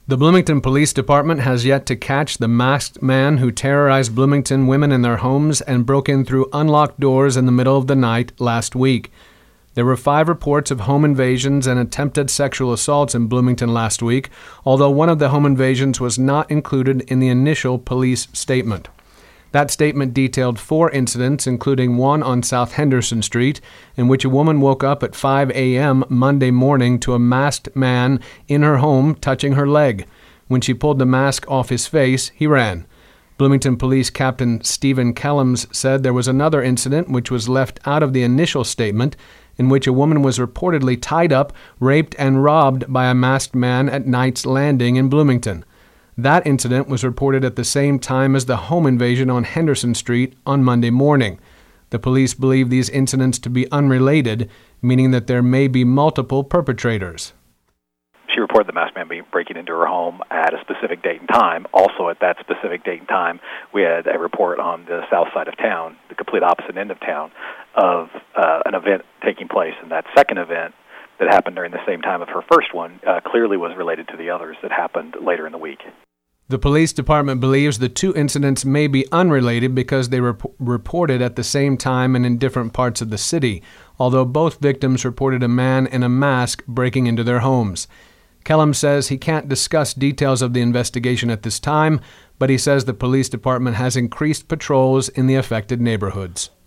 The Bloomington Police Department has yet to catch the masked man who terrorized Bloomington women in their homes and broke in through unlocked doors in the middle of the night last week. There were 5 reports of home invasions and attempted sexual assaults in Bloomington last week, although one of the home invasions was not included in the initial police statement. That statement detailed 4 incidents, including one on South Henderson Street, in which a woman woke up at 5 a.m. Monday morning to a masked man in her home touching her leg. When she pulled the mask off his face, he ran. Bloomington Police Captain Stephen Kellums said there was another incident which was left out of the initial statement, in which a woman was reportedly tied up, raped, and robbed by a masked man at Knight's Landing in Bloomington. That incident was reported at the same time as the home invasion on Henderson Street on Monday morning. The police believe these incidents to be unrelated, meaning that there may be multiple perpetrators. She reported the masked man breaking into her home at a specific date and time. Also at that specific date and time, we had a report on the south side of town, the complete opposite end of town, of an event taking place. And that second event that happened during the same time of her first one clearly was related to the others that happened later in the week. The police department believes the 2 incidents may be unrelated because they were reported at the same time and in different parts of the city, although both victims reported a man in a mask breaking into their homes. Kellum says he can't discuss details of the investigation at this time, but he says the police department has increased patrols in the affected neighborhoods.